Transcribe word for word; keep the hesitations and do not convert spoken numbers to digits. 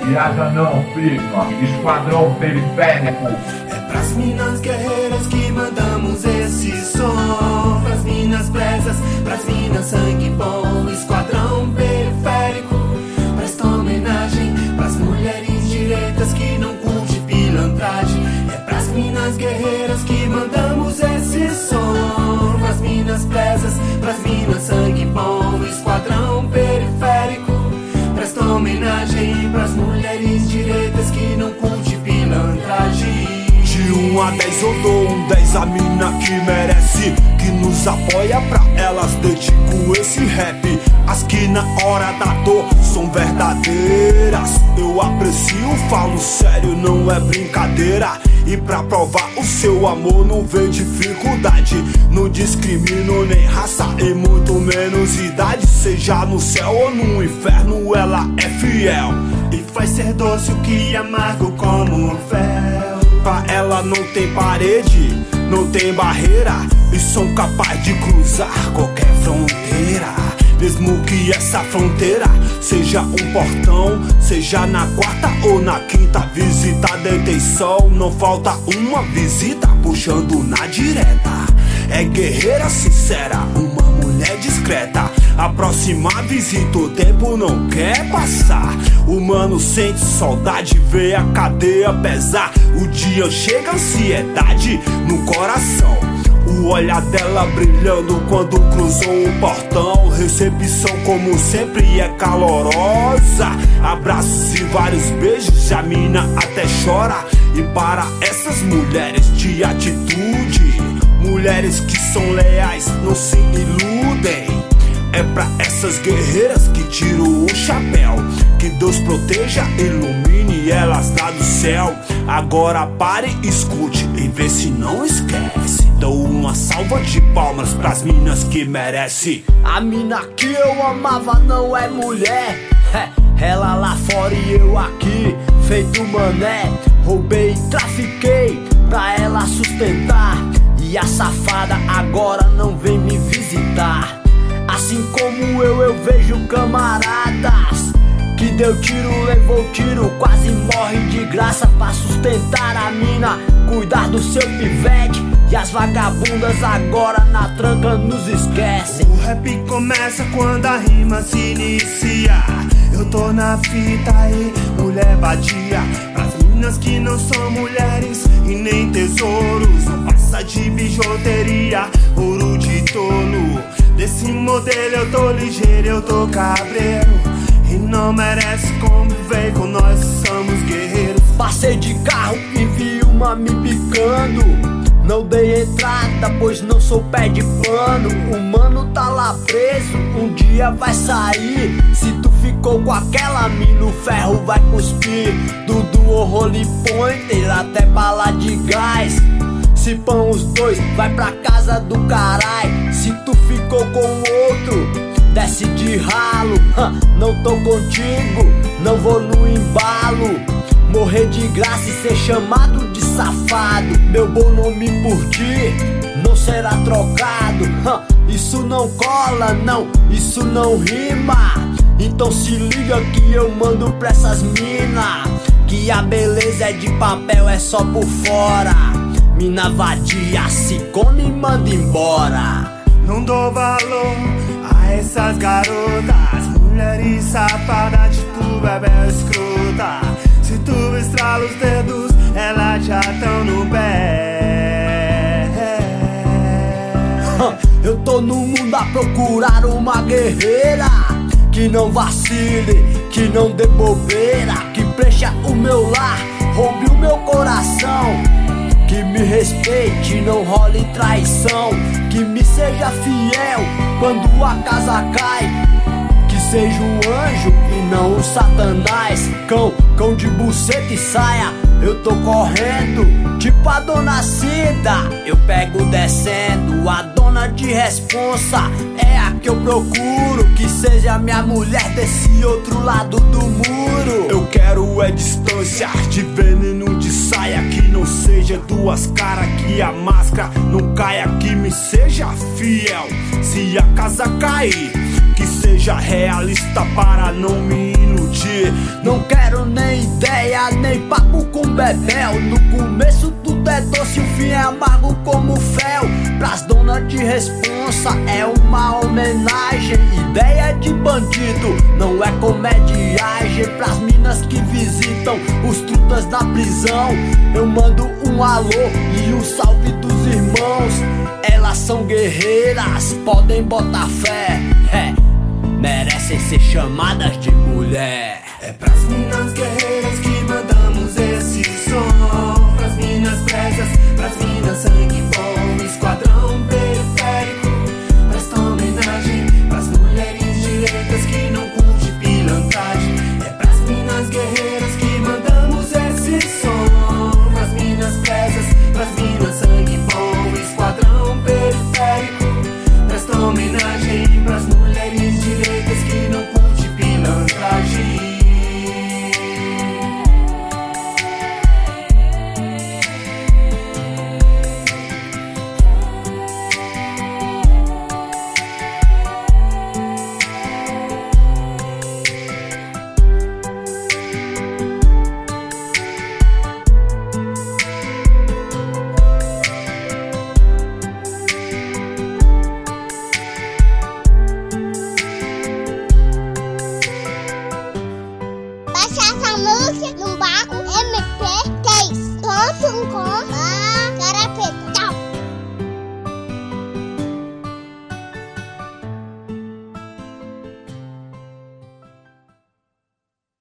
Viaja não fica, esquadrão periférico. É pras minas guerreiras que mandamos esse som. Pras minas presas, pras minas sangue bom. Esquadrão periférico, presta homenagem pras mulheres direitas que não curte pilantragem. É pras minas guerreiras que mandamos esse som. Pras minas presas, pras minas sangue bom. Esquadrão periférico, presta homenagem pras mulheres direitas que não curte pilantragem. De um a dez eu dou um dez a mina que merece, que nos apoia, pra elas dedico esse rap. As que na hora da dor são verdadeiras, eu aprecio, falo sério, não é brincadeira. E pra provar o seu amor não vê dificuldade. Não discrimino nem raça e muito menos idade. Seja no céu ou no inferno, ela é fiel e faz ser doce o que amargo como fel. Pra ela não tem parede, não tem barreira, e são capazes de cruzar qualquer fronteira. Mesmo que essa fronteira seja um portão, seja na quarta ou na quinta visita da intenção, não falta uma visita puxando na direta. É guerreira sincera, uma mulher discreta. A próxima visita o tempo não quer passar. O mano sente saudade, vê a cadeia pesar. O dia chega, ansiedade no coração. O olhar dela brilhando quando cruzou o portão. Recepção como sempre é calorosa. Abraços e vários beijos, a mina até chora. E para essas mulheres de atitude, mulheres que são leais, não se iludem. É pra essas guerreiras que tiro o chapéu. Que Deus proteja, ilumine elas lá do céu. Agora pare, escute e vê se não esquece. Dou uma salva de palmas pras minas que merece. A mina que eu amava não é mulher, é, ela lá fora e eu aqui, feito mané. Roubei e trafiquei pra ela sustentar. E a safada agora não vem me visitar. Assim como eu, eu vejo camaradas que deu tiro, levou tiro, quase morre de graça pra sustentar a mina, cuidar do seu pivete. E as vagabundas agora na tranca nos esquecem. O rap começa quando a rima se inicia. Eu tô na fita aí, mulher vadia. Pras minas que não são mulheres e nem tesouros, não passa de bijuteria, ouro de tolo. Desse modelo eu tô ligeiro, eu tô cabreiro, e não merece conviver com nós, somos guerreiros. Passei de carro e vi uma me picando. Não dei entrada, pois não sou pé de pano. O mano tá lá preso, um dia vai sair. Se tu ficou com aquela mina, o ferro vai cuspir. Dudu ou Holy Pointer, até bala de gás. Se pão os dois, vai pra casa do carai. Se tu ficou com outro, desce de ralo. Não tô contigo, não vou no embalo. Morrer de graça e ser chamado de safado. Meu bom nome por ti não será trocado. Isso não cola, não, isso não rima. Então se liga que eu mando pra essas mina, que a beleza é de papel, é só por fora. Mina vadia, se come e manda embora. Não dou valor a essas garotas, mulheres safadas tipo bebê escrota. Se tu estrala os dedos, elas já tão no pé. Eu tô no mundo a procurar uma guerreira que não vacile, que não dê bobeira, que preencha o meu lar, roube o meu coração. Que me respeite, não role traição. Que me seja fiel quando a casa cai. Que seja um anjo e não um satanás. Cão, cão de buceta e saia, eu tô correndo. Tipo a dona Cida, eu pego descendo. A dona de responsa é a que eu procuro. Que seja minha mulher desse outro lado do muro. Eu quero é distância, de veneno de saia. Que não seja duas caras, que a máscara não caia. Que me seja fiel se a casa cair. Que seja realista para não me iludir. curtir. Não quero nem ideia, nem papo com bebel. No começo tudo é doce, o fim é amargo como fel. Pras donas de responsa é uma homenagem. Ideia de bandido, não é comediagem. Pras minas que visitam os trutas da prisão, eu mando um alô e um salve dos irmãos. Elas são guerreiras, podem botar fé, é, merecem ser chamadas de mulher. É pras minas guerreiras que mandamos esse som. Pras minas presas, pras minas sangue bom. Esquadrão periférico, presta homenagem. Pras mulheres direitas que não curte pilantragem. É pras minas guerreiras